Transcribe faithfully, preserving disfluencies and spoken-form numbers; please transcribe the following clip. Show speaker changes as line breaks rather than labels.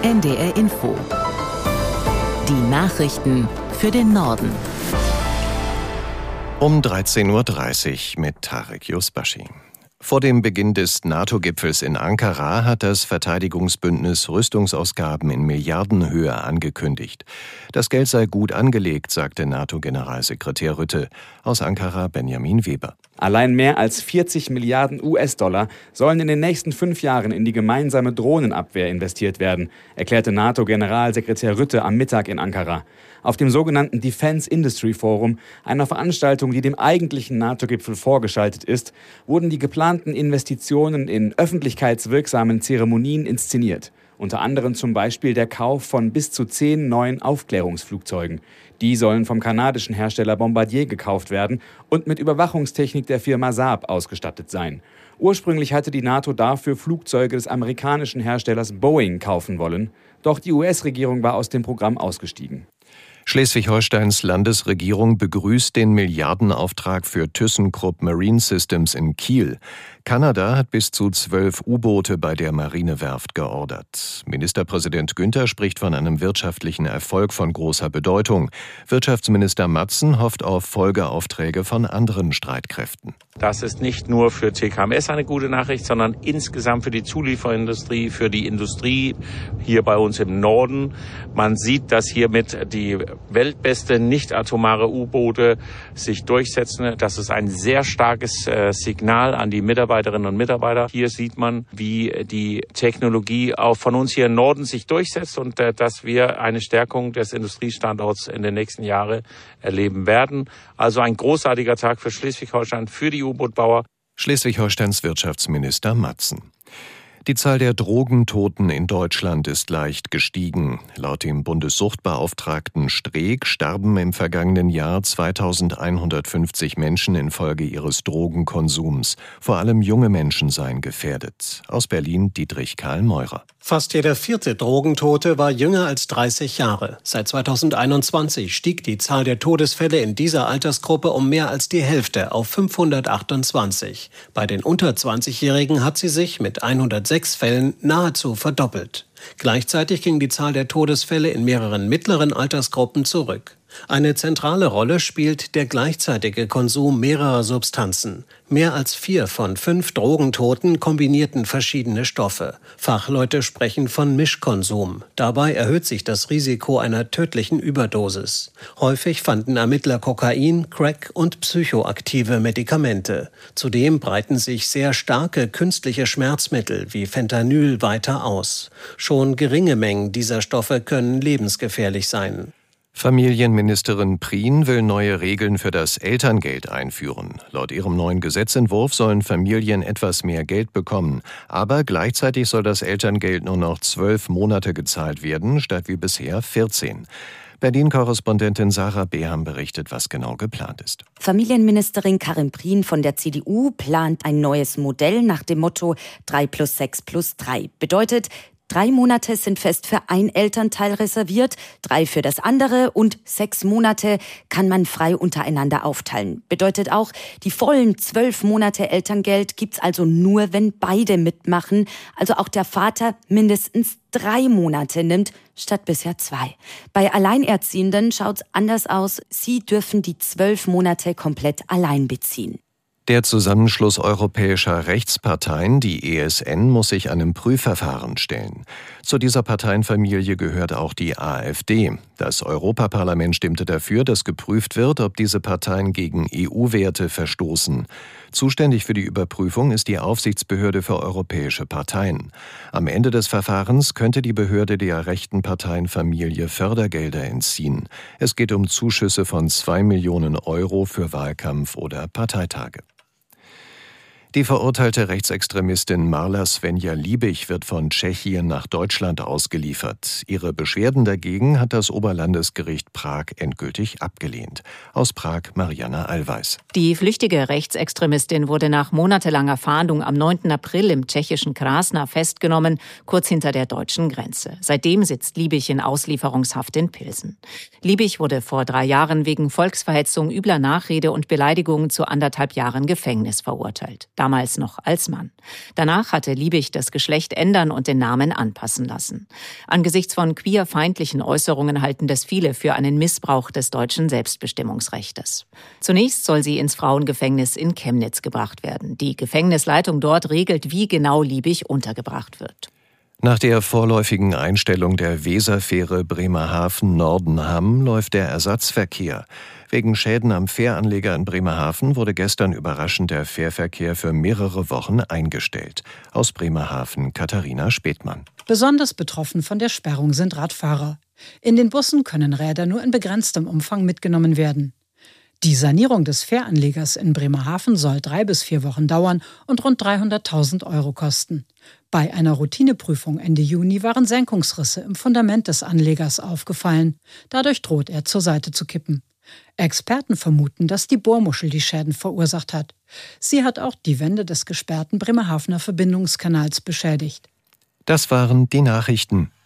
N D R Info. Die Nachrichten für den Norden.
Um dreizehn Uhr dreißig mit Tarek Yusbashi. Vor dem Beginn des NATO-Gipfels in Ankara hat das Verteidigungsbündnis Rüstungsausgaben in Milliardenhöhe angekündigt. Das Geld sei gut angelegt, sagte NATO-Generalsekretär Rutte. Aus Ankara Benjamin Weber.
Allein mehr als vierzig Milliarden U S-Dollar sollen in den nächsten fünf Jahren in die gemeinsame Drohnenabwehr investiert werden, erklärte NATO-Generalsekretär Rutte am Mittag in Ankara. Auf dem sogenannten Defense Industry Forum, einer Veranstaltung, die dem eigentlichen NATO-Gipfel vorgeschaltet ist, wurden die geplanten Investitionen in öffentlichkeitswirksamen Zeremonien inszeniert. Unter anderem zum Beispiel der Kauf von bis zu zehn neuen Aufklärungsflugzeugen. Die sollen vom kanadischen Hersteller Bombardier gekauft werden und mit Überwachungstechnik der Firma Saab ausgestattet sein. Ursprünglich hatte die NATO dafür Flugzeuge des amerikanischen Herstellers Boeing kaufen wollen. Doch die U S-Regierung war aus dem Programm ausgestiegen.
Schleswig-Holsteins Landesregierung begrüßt den Milliardenauftrag für ThyssenKrupp Marine Systems in Kiel. Kanada hat bis zu zwölf U-Boote bei der Marinewerft geordert. Ministerpräsident Günther spricht von einem wirtschaftlichen Erfolg von großer Bedeutung. Wirtschaftsminister Matzen hofft auf Folgeaufträge von anderen Streitkräften.
Das ist nicht nur für T K M S eine gute Nachricht, sondern insgesamt für die Zulieferindustrie, für die Industrie hier bei uns im Norden. Man sieht, dass hiermit die weltbeste nicht-atomare U-Boote sich durchsetzen. Das ist ein sehr starkes äh, Signal an die Mitarbeiterinnen und Mitarbeiter. Hier sieht man, wie die Technologie auch von uns hier im Norden sich durchsetzt und äh, dass wir eine Stärkung des Industriestandorts in den nächsten Jahren erleben werden. Also ein großartiger Tag für Schleswig-Holstein, für die U-Boot-Bauer.
Schleswig-Holsteins Wirtschaftsminister Matzen. Die Zahl der Drogentoten in Deutschland ist leicht gestiegen. Laut dem Bundessuchtbeauftragten Streeck starben im vergangenen Jahr zweitausendeinhundertfünfzig Menschen infolge ihres Drogenkonsums. Vor allem junge Menschen seien gefährdet. Aus Berlin Dietrich Karl Meurer.
Fast jeder vierte Drogentote war jünger als dreißig Jahre. Seit zweitausendeinundzwanzig stieg die Zahl der Todesfälle in dieser Altersgruppe um mehr als die Hälfte auf fünfhundertachtundzwanzig. Bei den unter zwanzigjährigen hat sie sich mit hundertsechs Fällen nahezu verdoppelt. Gleichzeitig ging die Zahl der Todesfälle in mehreren mittleren Altersgruppen zurück. Eine zentrale Rolle spielt der gleichzeitige Konsum mehrerer Substanzen. Mehr als vier von fünf Drogentoten kombinierten verschiedene Stoffe. Fachleute sprechen von Mischkonsum. Dabei erhöht sich das Risiko einer tödlichen Überdosis. Häufig fanden Ermittler Kokain, Crack und psychoaktive Medikamente. Zudem breiten sich sehr starke künstliche Schmerzmittel wie Fentanyl weiter aus. Schon geringe Mengen dieser Stoffe können lebensgefährlich sein.
Familienministerin Prien will neue Regeln für das Elterngeld einführen. Laut ihrem neuen Gesetzentwurf sollen Familien etwas mehr Geld bekommen. Aber gleichzeitig soll das Elterngeld nur noch zwölf Monate gezahlt werden, statt wie bisher vierzehn. Berlin-Korrespondentin Sarah Beham berichtet, was genau geplant ist.
Familienministerin Karin Prien von der C D U plant ein neues Modell nach dem Motto drei plus sechs plus drei. Bedeutet, Drei Monate sind fest für ein Elternteil reserviert, drei für das andere und sechs Monate kann man frei untereinander aufteilen. Bedeutet auch, die vollen zwölf Monate Elterngeld gibt's also nur, wenn beide mitmachen, also auch der Vater mindestens drei Monate nimmt, statt bisher zwei. Bei Alleinerziehenden schaut's anders aus. Sie dürfen die zwölf Monate komplett allein beziehen.
Der Zusammenschluss europäischer Rechtsparteien, die E S N, muss sich einem Prüfverfahren stellen. Zu dieser Parteienfamilie gehört auch die AfD. Das Europaparlament stimmte dafür, dass geprüft wird, ob diese Parteien gegen E U-Werte verstoßen. Zuständig für die Überprüfung ist die Aufsichtsbehörde für europäische Parteien. Am Ende des Verfahrens könnte die Behörde der rechten Parteienfamilie Fördergelder entziehen. Es geht um Zuschüsse von zwei Millionen Euro für Wahlkampf oder Parteitage. Die verurteilte Rechtsextremistin Marla Svenja Liebig wird von Tschechien nach Deutschland ausgeliefert. Ihre Beschwerden dagegen hat das Oberlandesgericht Prag endgültig abgelehnt. Aus Prag Marianna Allweis.
Die flüchtige Rechtsextremistin wurde nach monatelanger Fahndung am neunten April im tschechischen Krasna festgenommen, kurz hinter der deutschen Grenze. Seitdem sitzt Liebig in Auslieferungshaft in Pilsen. Liebig wurde vor drei Jahren wegen Volksverhetzung, übler Nachrede und Beleidigung zu anderthalb Jahren Gefängnis verurteilt. damals noch als Mann. Danach hatte Liebig das Geschlecht ändern und den Namen anpassen lassen. Angesichts von queerfeindlichen Äußerungen halten das viele für einen Missbrauch des deutschen Selbstbestimmungsrechtes. Zunächst soll sie ins Frauengefängnis in Chemnitz gebracht werden. Die Gefängnisleitung dort regelt, wie genau Liebig untergebracht wird.
Nach der vorläufigen Einstellung der Weserfähre Bremerhaven-Nordenham läuft der Ersatzverkehr. Wegen Schäden am Fähranleger in Bremerhaven wurde gestern überraschend der Fährverkehr für mehrere Wochen eingestellt. Aus Bremerhaven Katharina Spätmann.
Besonders betroffen von der Sperrung sind Radfahrer. In den Bussen können Räder nur in begrenztem Umfang mitgenommen werden. Die Sanierung des Fähranlegers in Bremerhaven soll drei bis vier Wochen dauern und rund dreihunderttausend Euro kosten. Bei einer Routineprüfung Ende Juni waren Senkungsrisse im Fundament des Anlegers aufgefallen. Dadurch droht er zur Seite zu kippen. Experten vermuten, dass die Bohrmuschel die Schäden verursacht hat. Sie hat auch die Wände des gesperrten Bremerhavener Verbindungskanals beschädigt.
Das waren die Nachrichten.